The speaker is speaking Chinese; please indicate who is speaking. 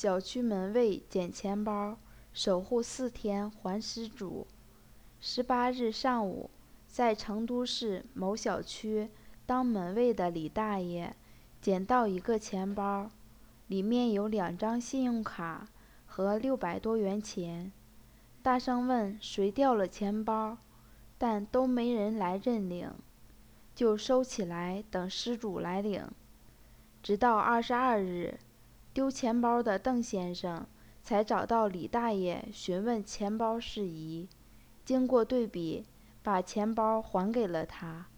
Speaker 1: 小区门卫捡钱包，守护4天还失主。18日上午，在成都市某小区当门卫的李大爷捡到一个钱包，里面有2张信用卡和600多元钱，大声问谁掉了钱包，但都没人来认领，就收起来等失主来领。直到22日，丢钱包的邓先生才找到李大爷询问钱包事宜，经过对比，把钱包还给了他。